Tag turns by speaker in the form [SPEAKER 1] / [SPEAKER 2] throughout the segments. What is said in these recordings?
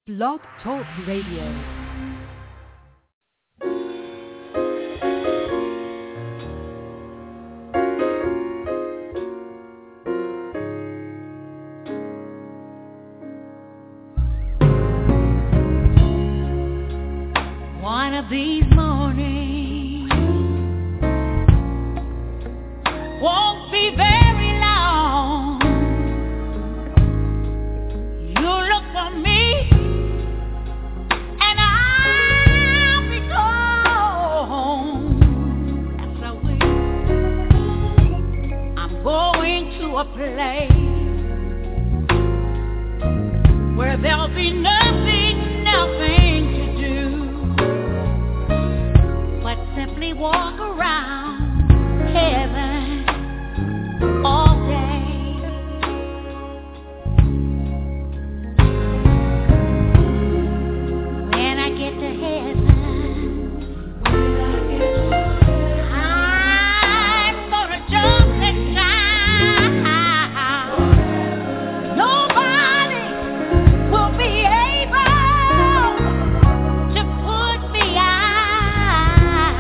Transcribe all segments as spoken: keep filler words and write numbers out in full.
[SPEAKER 1] Blog Talk Radio.
[SPEAKER 2] One of these mornings won't be very long. You look for me and I'll be gone. Yes, I will. I'm going to a place where there'll be nothing, nothing simply walk around heaven all day. When I get to heaven, I'm gonna jump and shout. Nobody will be able to put me out.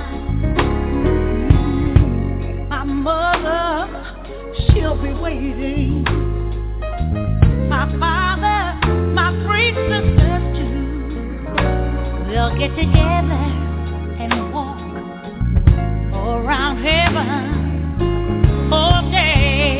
[SPEAKER 2] Mother, she'll be waiting. My father, my three sisters too. We'll get together and walk around heaven all day.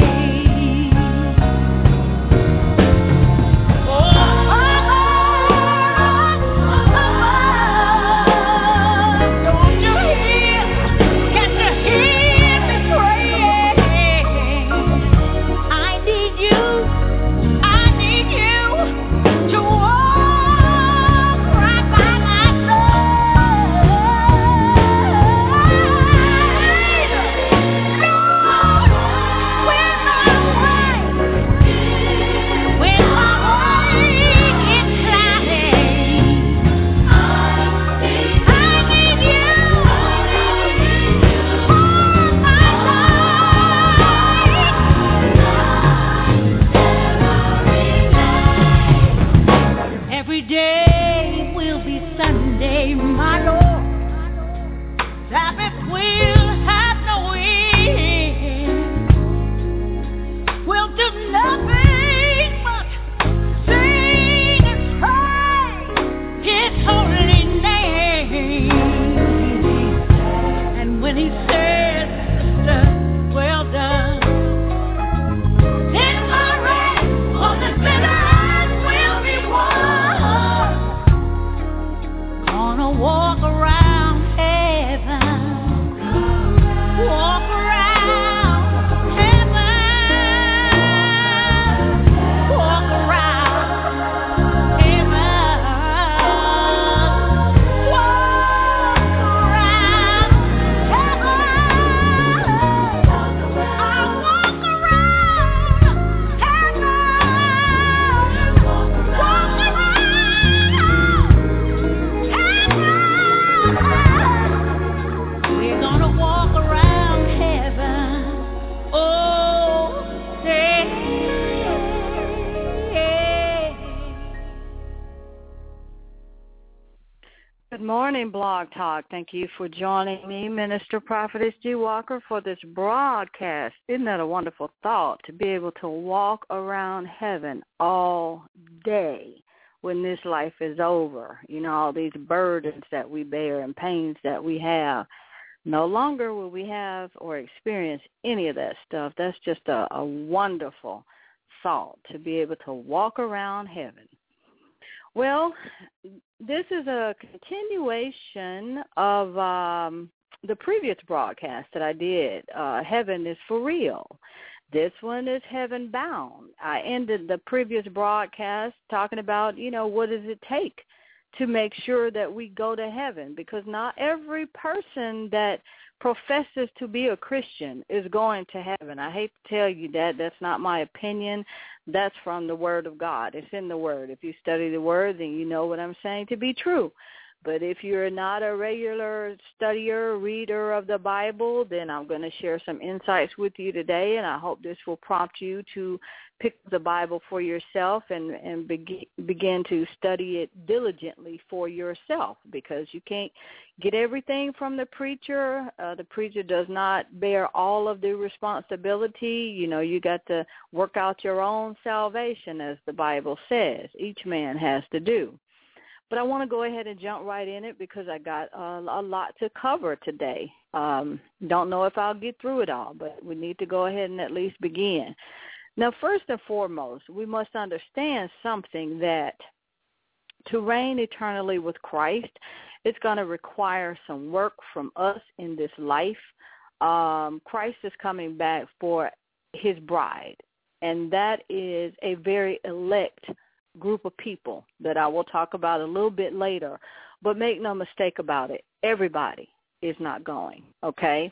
[SPEAKER 3] Blog Talk. Thank you for joining me, Minister Prophetess G. Walker, for this broadcast. Isn't that a wonderful thought, to be able to walk around heaven all day when this life is over? You know, all these burdens that we bear and pains that we have. No longer will we have or experience any of that stuff. That's just a, a wonderful thought, to be able to walk around heaven. Well, this is a continuation of um, the previous broadcast that I did. Uh, Heaven is for real. This one is heaven bound. I ended the previous broadcast talking about, you know, what does it take to make sure that we go to heaven? Because not every person that professes to be a Christian is going to heaven. I hate to tell you that. That's not my opinion. That's from the Word of God. It's in the Word. If you study the Word, then you know what I'm saying to be true. But if you're not a regular studier, reader of the Bible, then I'm going to share some insights with you today, and I hope this will prompt you to pick the Bible for yourself and, and begin, begin to study it diligently for yourself, because you can't get everything from the preacher. Uh, the preacher does not bear all of the responsibility. You know, you got to work out your own salvation, as the Bible says. Each man has to do. But I want to go ahead and jump right in it because I got uh, a lot to cover today. Um, don't know if I'll get through it all, but we need to go ahead and at least begin. Now, first and foremost, we must understand something, that to reign eternally with Christ, it's going to require some work from us in this life. Um, Christ is coming back for his bride, and that is a very elect group of people that I will talk about a little bit later. But make no mistake about it, everybody is not going, okay?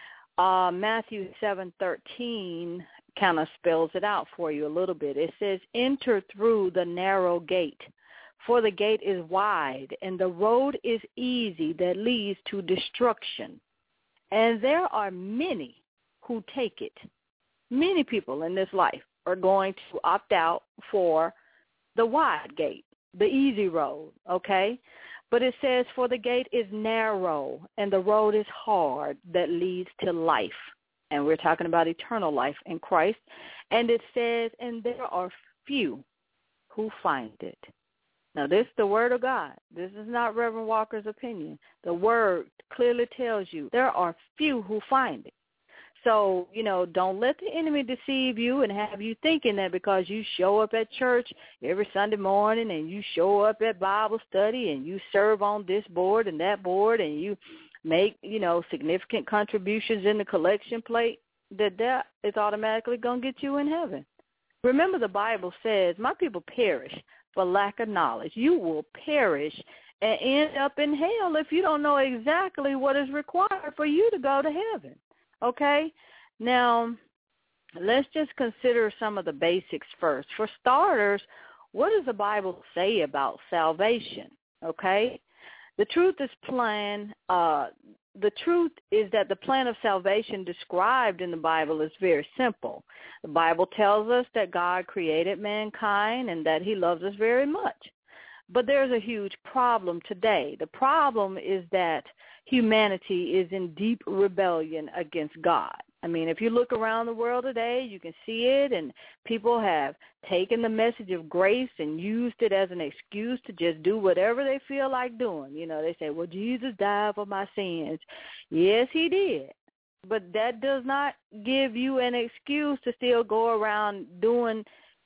[SPEAKER 3] Uh, Matthew seven thirteen kind of spells it out for you a little bit. It says, enter through the narrow gate, for the gate is wide, and the road is easy that leads to destruction. And there are many who take it. Many people in this life are going to opt out for the wide gate, the easy road, okay? But it says, for the gate is narrow, and the road is hard that leads to life. And we're talking about eternal life in Christ. And it says, and there are few who find it. Now, this is the word of God. This is not Reverend Walker's opinion. The word clearly tells you there are few who find it. So, you know, don't let the enemy deceive you and have you thinking that because you show up at church every Sunday morning and you show up at Bible study and you serve on this board and that board and you make, you know, significant contributions in the collection plate, that that is automatically going to get you in heaven. Remember, the Bible says, my people perish for lack of knowledge. You will perish and end up in hell if you don't know exactly what is required for you to go to heaven. Okay? Now, let's just consider some of the basics first. For starters, what does the Bible say about salvation? Okay? The truth is plain. Uh, the truth is that the plan of salvation described in the Bible is very simple. The Bible tells us that God created mankind and that he loves us very much. But there's a huge problem today. The problem is that humanity is in deep rebellion against God. I mean, if you look around the world today, you can see it, and people have taken the message of grace and used it as an excuse to just do whatever they feel like doing. You know, they say, well, Jesus died for my sins. Yes, he did. But that does not give you an excuse to still go around doing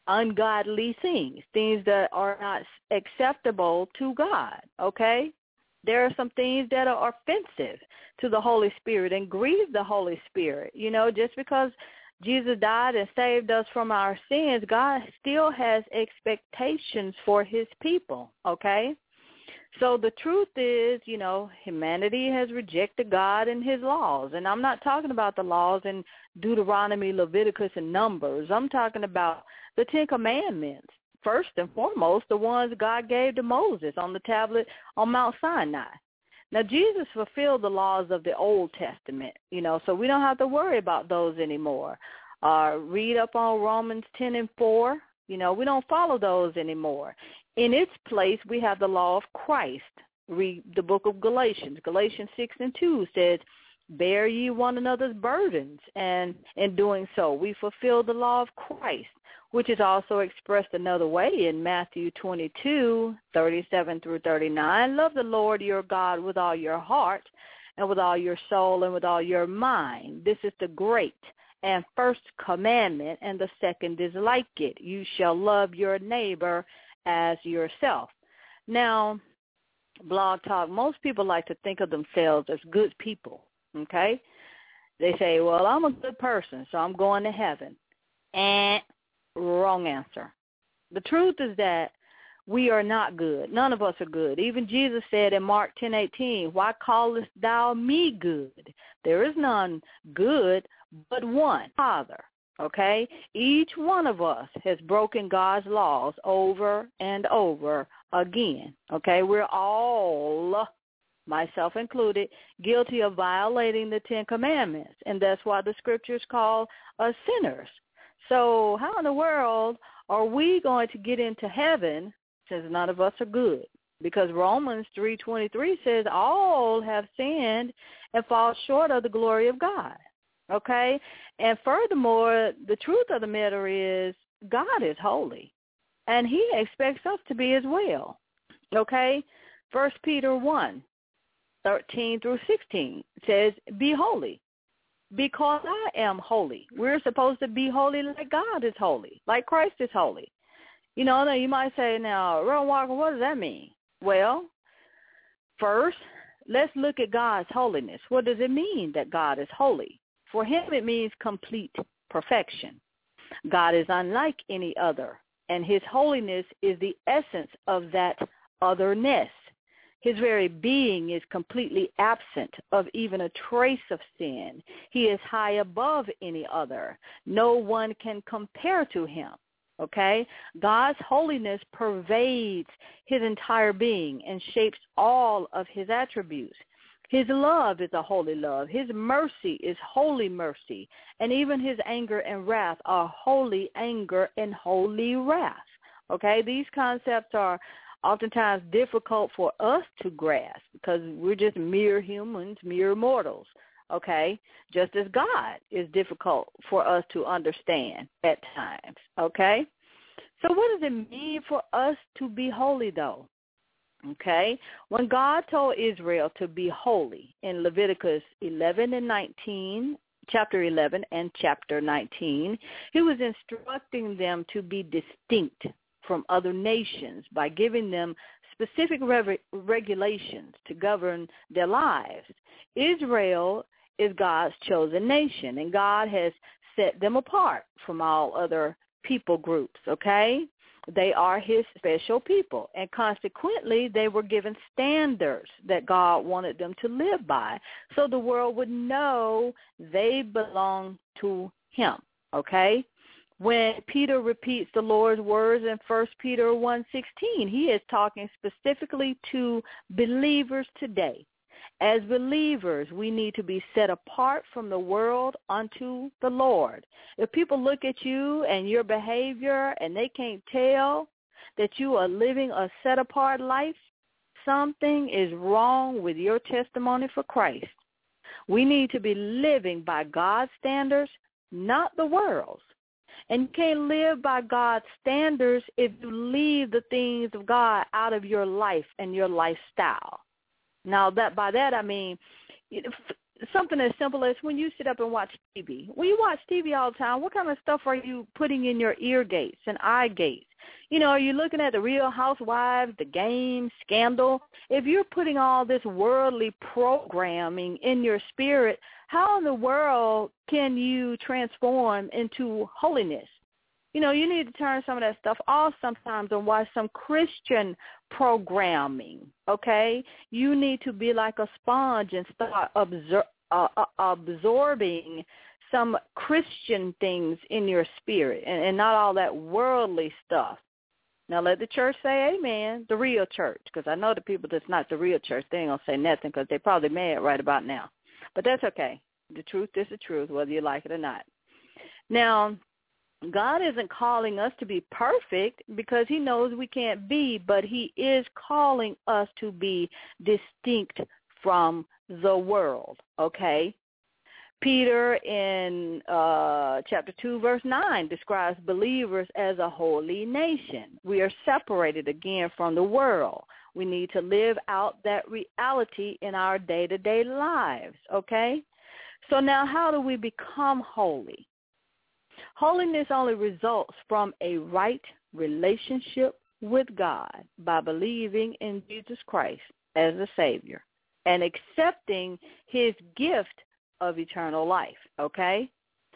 [SPEAKER 3] ungodly things, things that are not acceptable to God, okay? There are some things that are offensive to the Holy Spirit and grieve the Holy Spirit. You know, just because Jesus died and saved us from our sins, God still has expectations for his people, okay? So the truth is, you know, humanity has rejected God and his laws. And I'm not talking about the laws in Deuteronomy, Leviticus, and Numbers. I'm talking about the Ten Commandments. First and foremost, the ones God gave to Moses on the tablet on Mount Sinai. Now, Jesus fulfilled the laws of the Old Testament, you know, so we don't have to worry about those anymore. Uh, read up on Romans ten and four. You know, we don't follow those anymore. In its place, we have the law of Christ. Read the book of Galatians. Galatians six and two says, bear ye one another's burdens, and in doing so, we fulfill the law of Christ, which is also expressed another way in Matthew twenty-two, thirty-seven through thirty-nine. Love the Lord your God with all your heart and with all your soul and with all your mind. This is the great and first commandment, and the second is like it. You shall love your neighbor as yourself. Now, Blog Talk, most people like to think of themselves as good people, okay? They say, well, I'm a good person, so I'm going to heaven. And wrong answer. The truth is that we are not good. None of us are good. Even Jesus said in Mark ten eighteen, why callest thou me good? There is none good but one, Father. okay? Each one of us has broken God's laws over and over again, okay? We're all, myself included, guilty of violating the Ten Commandments, and that's why the scriptures call us sinners. So how in the world are we going to get into heaven since none of us are good? Because Romans three twenty-three says all have sinned and fall short of the glory of God, okay? And furthermore, the truth of the matter is God is holy, and he expects us to be as well, okay? First Peter one, thirteen through sixteen says, be holy, because I am holy. We're supposed to be holy like God is holy, like Christ is holy. You know, now you might say, now, Reverend Walker, what does that mean? Well, first, let's look at God's holiness. What does it mean that God is holy? For him, it means complete perfection. God is unlike any other, and his holiness is the essence of that otherness. His very being is completely absent of even a trace of sin. He is high above any other. No one can compare to him. Okay? God's holiness pervades his entire being and shapes all of his attributes. His love is a holy love. His mercy is holy mercy. And even his anger and wrath are holy anger and holy wrath. Okay? These concepts are oftentimes difficult for us to grasp because we're just mere humans, mere mortals. Okay, just as God is difficult for us to understand at times, okay? So what does it mean for us to be holy, though? Okay, when God told Israel to be holy in Leviticus eleven and nineteen, chapter eleven and chapter nineteen, he was instructing them to be distinct from other nations by giving them specific re- regulations to govern their lives. Israel is God's chosen nation, and God has set them apart from all other people groups, okay? They are his special people, and consequently, they were given standards that God wanted them to live by so the world would know they belong to him, okay? When Peter repeats the Lord's words in First Peter one sixteen, he is talking specifically to believers today. As believers, we need to be set apart from the world unto the Lord. If people look at you and your behavior and they can't tell that you are living a set-apart life, something is wrong with your testimony for Christ. We need to be living by God's standards, not the world's. And you can't live by God's standards if you leave the things of God out of your life and your lifestyle. Now, that by that I mean something as simple as when you sit up and watch T V. When you watch T V all the time, what kind of stuff are you putting in your ear gates and eye gates? You know, are you looking at the Real Housewives, the game, Scandal? If you're putting all this worldly programming in your spirit, how in the world can you transform into holiness? You know, you need to turn some of that stuff off sometimes and watch some Christian programming, okay? You need to be like a sponge and start absor- uh, uh, absorbing some Christian things in your spirit and, and not all that worldly stuff. Now, let the church say amen, the real church, because I know the people that's not the real church, they ain't going to say nothing because they're probably mad right about now. But that's okay. The truth is the truth, whether you like it or not. Now, God isn't calling us to be perfect because he knows we can't be, but he is calling us to be distinct from the world, okay? Peter in uh, chapter two, verse nine, describes believers as a holy nation. We are separated again from the world. We need to live out that reality in our day-to-day lives, okay? So now how do we become holy? Holiness only results from a right relationship with God by believing in Jesus Christ as a Savior and accepting his gift of eternal life, okay?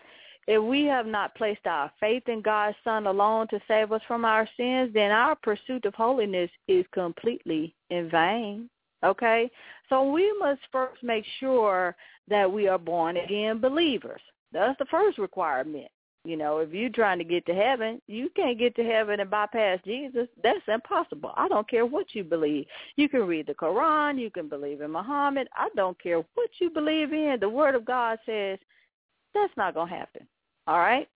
[SPEAKER 3] If we have not placed our faith in God's Son alone to save us from our sins, then our pursuit of holiness is completely in vain, okay? So we must first make sure that we are born-again believers. That's the first requirement. You know, if you're trying to get to heaven, you can't get to heaven and bypass Jesus. That's impossible. I don't care what you believe. You can read the Quran. You can believe in Muhammad. I don't care what you believe in. The Word of God says that's not going to happen. All right?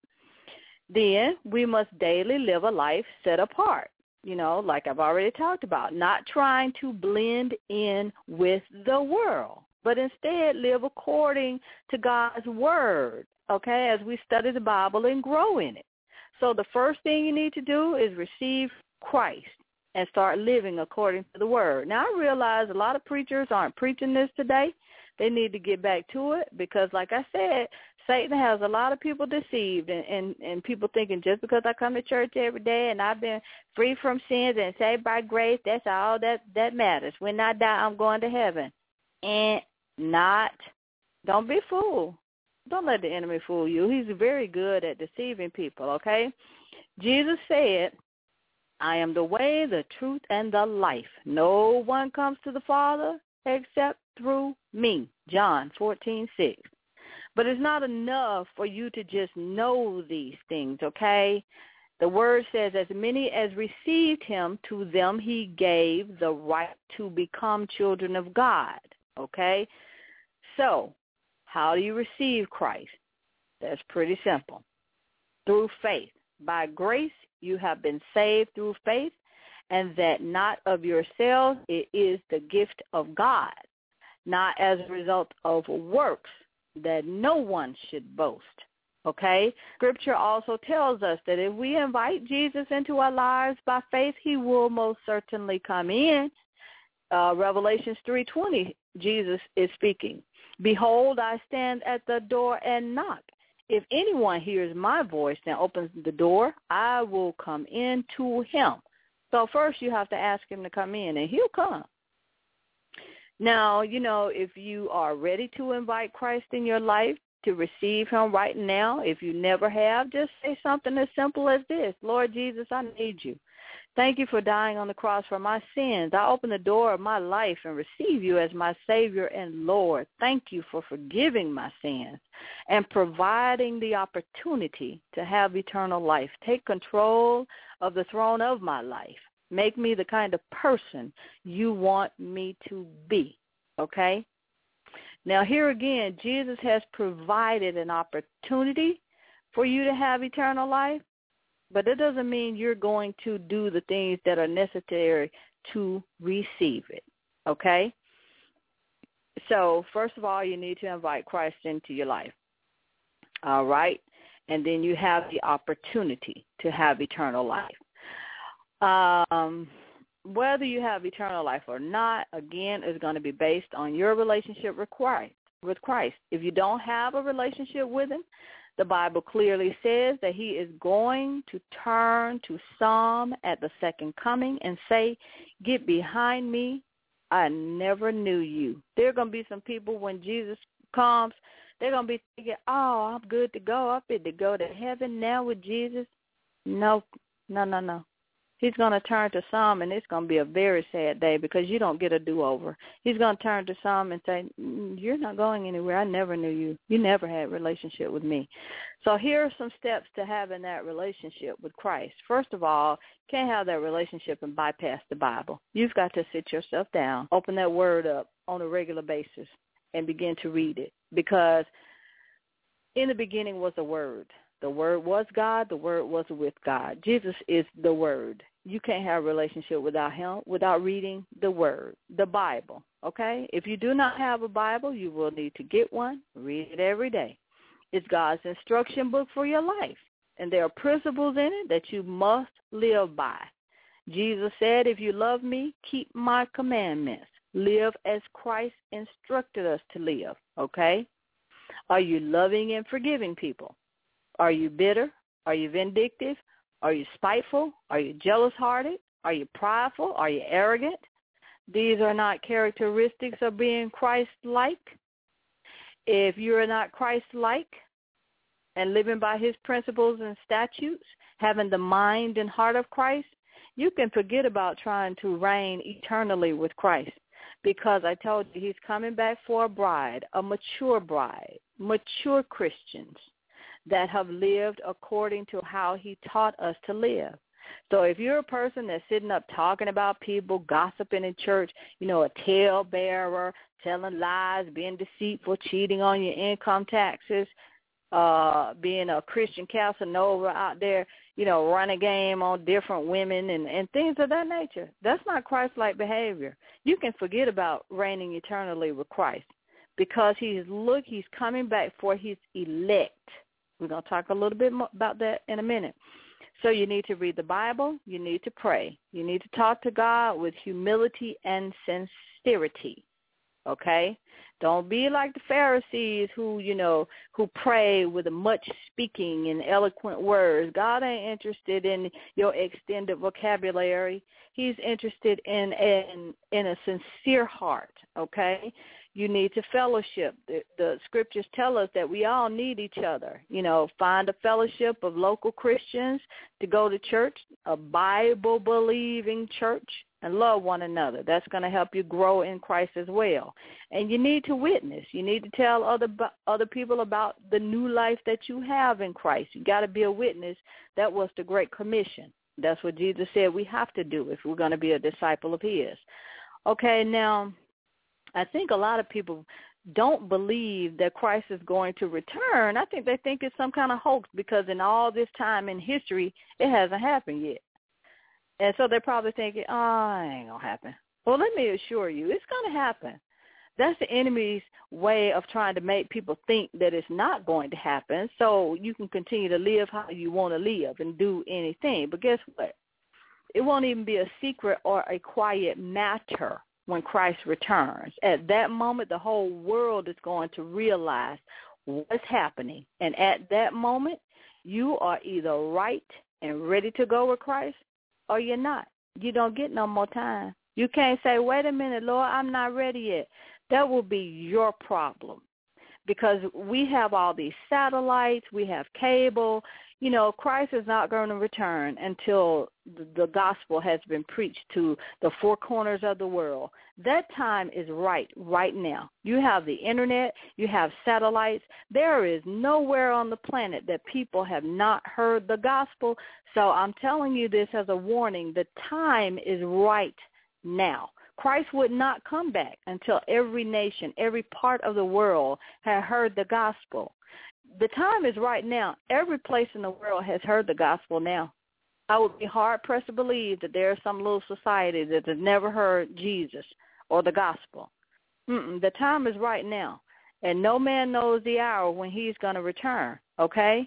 [SPEAKER 3] Then we must daily live a life set apart, you know, like I've already talked about, not trying to blend in with the world, but instead live according to God's Word, okay, as we study the Bible and grow in it. So the first thing you need to do is receive Christ and start living according to the Word. Now, I realize a lot of preachers aren't preaching this today. They need to get back to it because, like I said, Satan has a lot of people deceived and, and, and people thinking just because I come to church every day and I've been free from sins and saved by grace, that's all that, that matters. When I die, I'm going to heaven. And not, don't be fooled. Don't let the enemy fool you. He's very good at deceiving people, okay? Jesus said, I am the way, the truth, and the life. No one comes to the Father except through me. John fourteen six. But it's not enough for you to just know these things, okay? The word says, as many as received him, to them he gave the right to become children of God, okay? So, how do you receive Christ? That's pretty simple. Through faith. By grace, you have been saved through faith, and that not of yourselves, it is the gift of God, not as a result of works, that no one should boast, okay? Scripture also tells us that if we invite Jesus into our lives by faith, he will most certainly come in. Uh, Revelations three twenty, Jesus is speaking. Behold, I stand at the door and knock. If anyone hears my voice and opens the door, I will come in to him. So first you have to ask him to come in, and he'll come. Now, you know, if you are ready to invite Christ in your life, to receive him right now, if you never have, just say something as simple as this. Lord Jesus, I need you. Thank you for dying on the cross for my sins. I open the door of my life and receive you as my Savior and Lord. Thank you for forgiving my sins and providing the opportunity to have eternal life. Take control of the throne of my life. Make me the kind of person you want me to be, okay? Now, here again, Jesus has provided an opportunity for you to have eternal life, but it doesn't mean you're going to do the things that are necessary to receive it, okay? So, first of all, you need to invite Christ into your life, all right? And then you have the opportunity to have eternal life. Um, whether you have eternal life or not, again, is going to be based on your relationship with Christ. With Christ. If you don't have a relationship with him, the Bible clearly says that he is going to turn to some at the second coming and say, get behind me, I never knew you. There are going to be some people when Jesus comes, they're going to be thinking, oh, I'm good to go. I'm fit to go to heaven now with Jesus. No, no, no, no. He's going to turn to some, and it's going to be a very sad day because you don't get a do-over. He's going to turn to some and say, you're not going anywhere. I never knew you. You never had a relationship with me. So here are some steps to having that relationship with Christ. First of all, you can't have that relationship and bypass the Bible. You've got to sit yourself down, open that word up on a regular basis, and begin to read it because in the beginning was the Word. The Word was God. The Word was with God. Jesus is the Word. You can't have a relationship without him, without reading the Word, the Bible, okay? If you do not have a Bible, you will need to get one. Read it every day. It's God's instruction book for your life, and there are principles in it that you must live by. Jesus said, if you love me, keep my commandments. Live as Christ instructed us to live, okay? Are you loving and forgiving people? Are you bitter? Are you vindictive? Are you spiteful? Are you jealous-hearted? Are you prideful? Are you arrogant? These are not characteristics of being Christ-like. If you are not Christ-like and living by his principles and statutes, having the mind and heart of Christ, you can forget about trying to reign eternally with Christ because I told you he's coming back for a bride, a mature bride, mature Christians that have lived according to how he taught us to live. So if you're a person that's sitting up talking about people, gossiping in church, you know, a talebearer, telling lies, being deceitful, cheating on your income taxes, uh, being a Christian Casanova out there, you know, running game on different women and, and things of that nature, that's not Christ-like behavior. You can forget about reigning eternally with Christ because he's look, he's coming back for his elect. We're going to talk a little bit more about that in a minute. So you need to read the Bible. You need to pray. You need to talk to God with humility and sincerity, okay? Don't be like the Pharisees who, you know, who pray with much speaking and eloquent words. God ain't interested in your extended vocabulary. He's interested in, in, in a sincere heart, okay? You need to fellowship. The, the scriptures tell us that we all need each other. You know, find a fellowship of local Christians to go to church, a Bible-believing church, and love one another. That's going to help you grow in Christ as well. And you need to witness. You need to tell other other people about the new life that you have in Christ. You got to be a witness. That was the Great Commission. That's what Jesus said we have to do if we're going to be a disciple of his. Okay, now, I think a lot of people don't believe that Christ is going to return. I think they think it's some kind of hoax because in all this time in history, it hasn't happened yet. And so they're probably thinking, oh, it ain't going to happen. Well, let me assure you, it's going to happen. That's the enemy's way of trying to make people think that it's not going to happen so you can continue to live how you want to live and do anything. But guess what? It won't even be a secret or a quiet matter when Christ returns. At that moment, the whole world is going to realize what's happening. And at that moment, you are either right and ready to go with Christ or you're not. You don't get no more time. You can't say, wait a minute, Lord, I'm not ready yet. That will be your problem because we have all these satellites, we have cable. You know, Christ is not going to return until the gospel has been preached to the four corners of the world. That time is right, right now. You have the internet, you have satellites. There is nowhere on the planet that people have not heard the gospel. So I'm telling you this as a warning. The time is right now. Christ would not come back until every nation, every part of the world had heard the gospel. The time is right now. Every place in the world has heard the gospel now. I would be hard-pressed to believe that there is some little society that has never heard Jesus or the gospel. Mm-mm, the time is right now, and no man knows the hour when he's going to return, okay?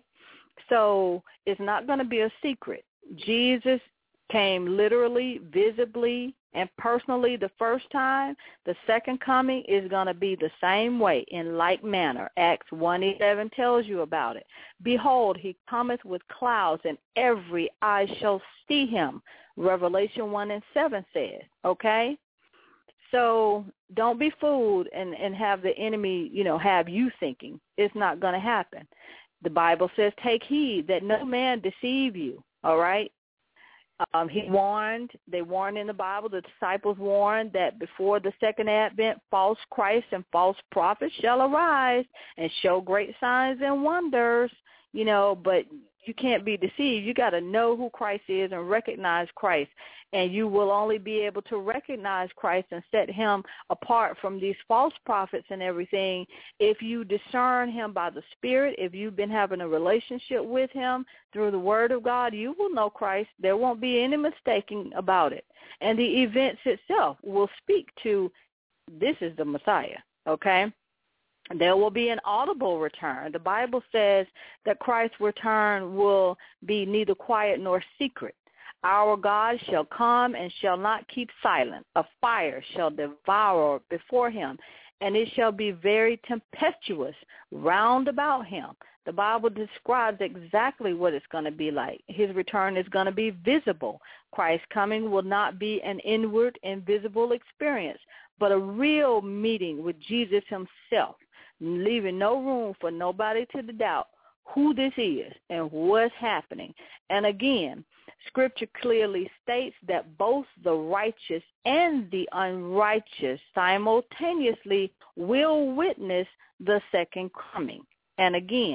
[SPEAKER 3] So it's not going to be a secret. Jesus came literally, visibly, and personally the first time. The second coming is going to be the same way, in like manner. Acts one eleven tells you about it. Behold, he cometh with clouds, and every eye shall see him. Revelation one and seven says, okay? So don't be fooled and, and have the enemy, you know, have you thinking it's not going to happen. The Bible says, take heed that no man deceive you, all right? Um, he warned, they warned in the Bible, the disciples warned that before the second advent, false Christ and false prophets shall arise and show great signs and wonders, you know, but you can't be deceived. You got to know who Christ is and recognize Christ. And you will only be able to recognize Christ and set him apart from these false prophets and everything if you discern him by the Spirit. If you've been having a relationship with him through the Word of God, you will know Christ. There won't be any mistaking about it. And the events itself will speak to this is the Messiah, okay? There will be an audible return. The Bible says that Christ's return will be neither quiet nor secret. Our God shall come and shall not keep silent. A fire shall devour before him, and it shall be very tempestuous round about him. The Bible describes exactly what it's going to be like. His return is going to be visible. Christ's coming will not be an inward, invisible experience, but a real meeting with Jesus himself, leaving no room for nobody to doubt who this is and what's happening. And again, Scripture clearly states that both the righteous and the unrighteous simultaneously will witness the second coming. And again,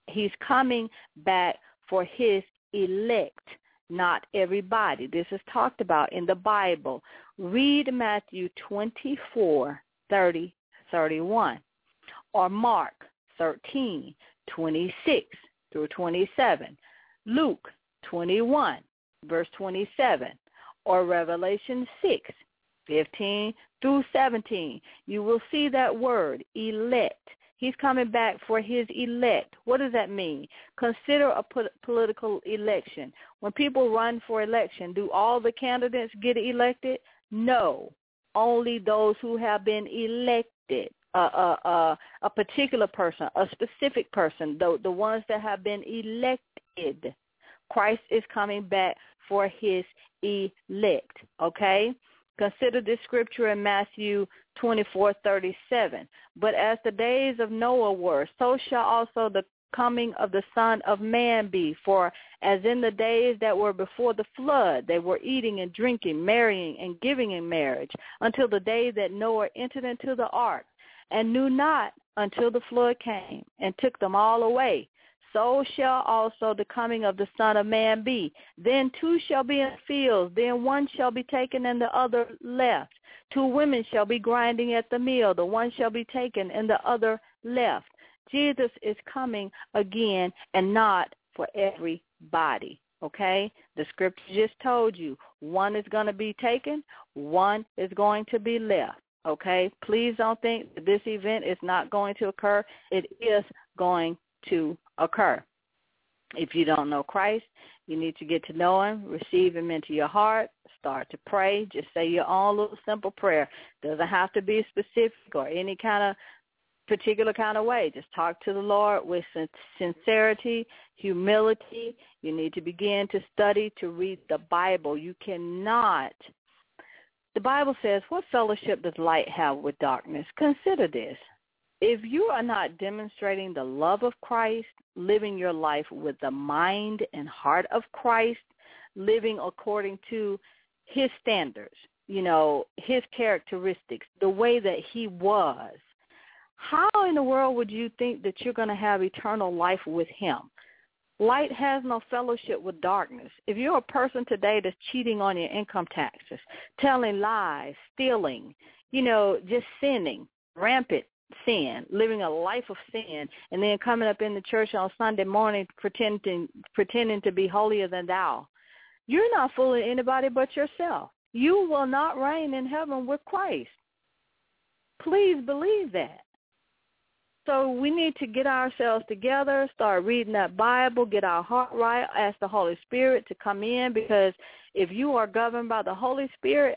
[SPEAKER 3] He's coming back for his elect, not everybody. This is talked about in the Bible. Read Matthew twenty-four, thirty, thirty-one, or Mark thirteen, twenty-six through twenty-seven, Luke twenty-one, verse twenty-seven, or Revelation six, fifteen through seventeen. You will see that word, elect. He's coming back for his elect. What does that mean? Consider a po- political election. When people run for election, do all the candidates get elected? No. Only those who have been elected. Uh, uh, uh, a particular person, a specific person, the, the ones that have been elected. Christ is coming back for his elect, okay? Consider this scripture in Matthew twenty-four, thirty-seven. But as the days of Noah were, so shall also the coming of the Son of Man be. For as in the days that were before the flood, they were eating and drinking, marrying and giving in marriage, until the day that Noah entered into the ark, and knew not until the flood came, and took them all away. So shall also the coming of the Son of Man be. Then two shall be in the fields, then one shall be taken and the other left. Two women shall be grinding at the mill, the one shall be taken and the other left. Jesus is coming again, and not for everybody, okay? The scripture just told you, one is going to be taken, one is going to be left, okay? Please don't think that this event is not going to occur. It is going to occur. If you don't know Christ, you need to get to know him, receive him into your heart, start to pray. Just say your own little simple prayer. Doesn't have to be specific or any kind of particular kind of way. Just talk to the Lord with sincerity, humility. You need to begin to study, to read the Bible. You cannot. The Bible says, what fellowship does light have with darkness? Consider this. If you are not demonstrating the love of Christ, living your life with the mind and heart of Christ, living according to his standards, you know, his characteristics, the way that he was, how in the world would you think that you're going to have eternal life with him? Light has no fellowship with darkness. If you're a person today that's cheating on your income taxes, telling lies, stealing, you know, just sinning, rampant sin, living a life of sin, and then coming up in the church on Sunday morning pretending pretending to be holier than thou, you're not fooling anybody but yourself. You will not reign in heaven with Christ. Please believe that. So we need to get ourselves together, start reading that Bible, get our heart right, ask the Holy Spirit to come in, because if you are governed by the Holy Spirit,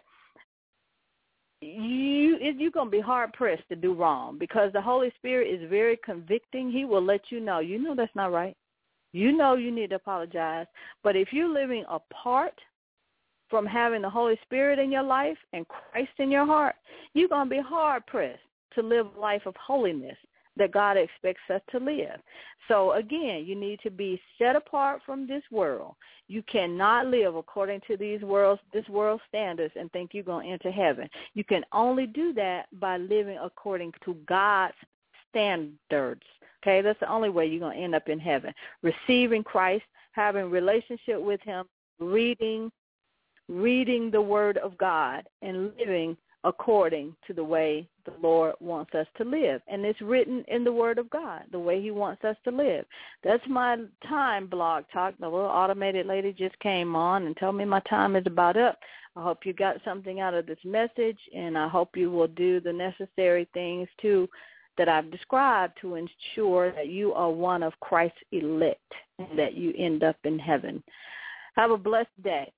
[SPEAKER 3] you you're going to be hard-pressed to do wrong, because the Holy Spirit is very convicting. He will let you know, you know that's not right. You know you need to apologize. But if you're living apart from having the Holy Spirit in your life and Christ in your heart, you're going to be hard-pressed to live a life of holiness that God expects us to live. So, again, you need to be set apart from this world. You cannot live according to these world's, this world's standards and think you're going to enter heaven. You can only do that by living according to God's standards. Okay, that's the only way you're going to end up in heaven. Receiving Christ, having a relationship with him, reading, reading the Word of God, and living according to the way the Lord wants us to live. And it's written in the Word of God, the way he wants us to live. That's my time, Blog Talk. The little automated lady just came on and told me my time is about up. I hope you got something out of this message, and I hope you will do the necessary things, too, that I've described to ensure that you are one of Christ's elect and that you end up in heaven. Have a blessed day.